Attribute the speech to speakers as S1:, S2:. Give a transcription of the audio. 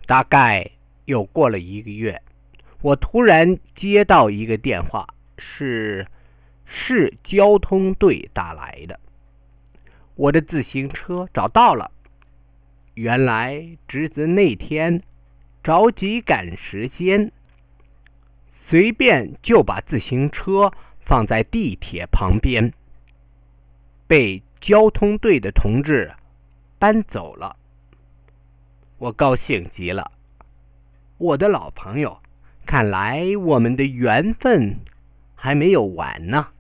S1: 大概又过了1个月，我突然接到一个电话，是市交通队打来的。我的自行车找到了。原来侄子那天着急赶时间，随便就把自行车放在地铁旁边，被交通队的同志搬走了。我高兴极了，我的老朋友，看来我们的缘分还没有完呢。